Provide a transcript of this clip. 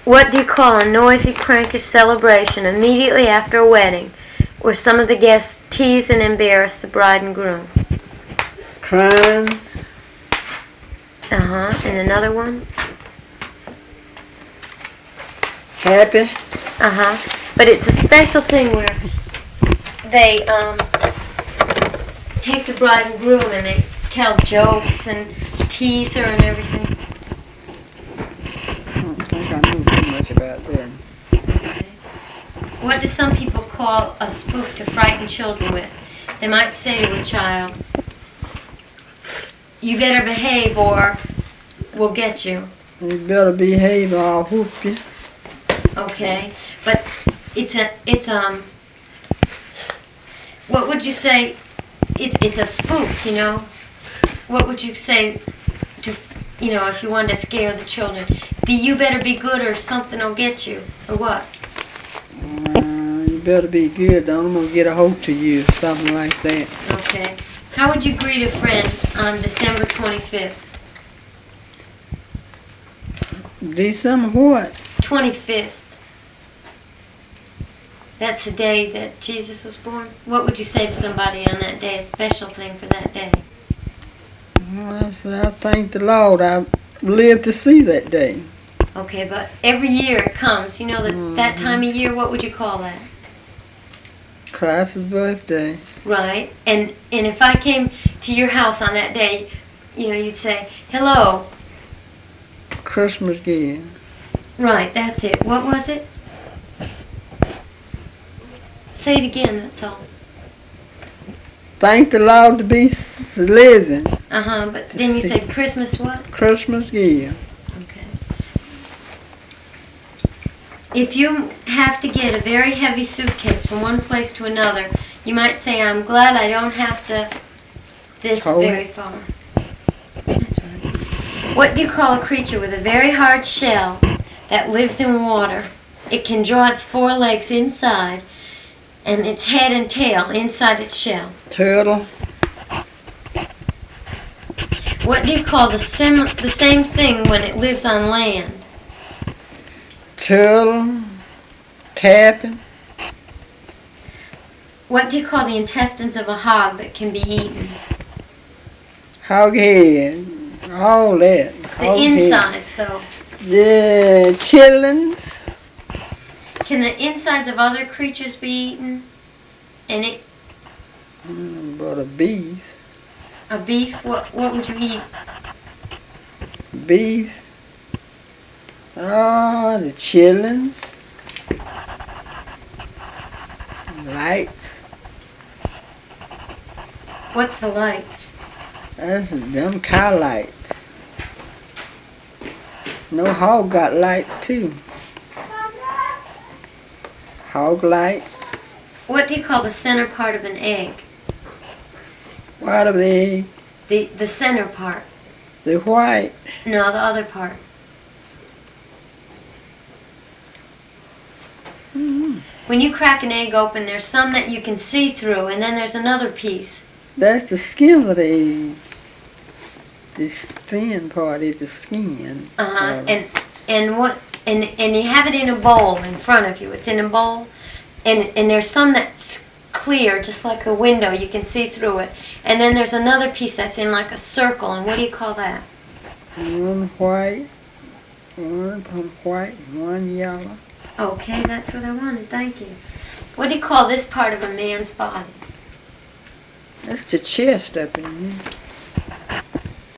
What do you call a noisy, prankish celebration immediately after a wedding where some of the guests tease and embarrass the bride and groom? Crying. And another one? Happy. But it's a special thing where they take the bride and groom and they tell jokes and tease her and everything. I don't think I know too much about that. Okay. What do some people call a spook to frighten children with? They might say to a child, "You better behave or we'll get you." You better behave or I'll whoop you. Okay, but it's what would you say? It's a spook, you know. What would you say to, if you wanted to scare the children? You better be good or something will get you, or what? You better be good, or I'm going to get a hold to you, something like that. Okay. How would you greet a friend on December 25th? December what? 25th. That's the day that Jesus was born. What would you say to somebody on that day, a special thing for that day? Well, I thank the Lord I lived to see that day. Okay, but every year it comes. You know that time of year, what would you call that? Christ's birthday. Right. And if I came to your house on that day, you'd say, "Hello." Christmas gift. Right, that's it. What was it? Say it again, that's all. Thank the Lord to be living. But then you said Christmas what? Christmas gift. Okay. If you have to get a very heavy suitcase from one place to another, you might say, "I'm glad I don't have to this very far." That's right. What do you call a creature with a very hard shell that lives in water? It can draw its four legs inside and its head and tail inside its shell. Turtle. What do you call the same thing when it lives on land? Turtle. Tapping. What do you call the intestines of a hog that can be eaten? Hog head. All that. The insides, though. The chitlins. Can the insides of other creatures be eaten? And it... But a beef. A beef? What would you eat? Beef. The chitlins. Lights. What's the lights? That's them cow lights. No hog got lights too. Hog lights. What do you call the center part of an egg? What are they? The center part. The white. No, the other part. When you crack an egg open, there's some that you can see through, and then there's another piece. That's the skin of the egg. This thin part is the skin. And you have it in a bowl in front of you. It's in a bowl, and there's some that's clear, just like the window. You can see through it. And then there's another piece that's in like a circle. And what do you call that? One white, and one yellow. Okay, that's what I wanted. Thank you. What do you call this part of a man's body? That's the chest up in here.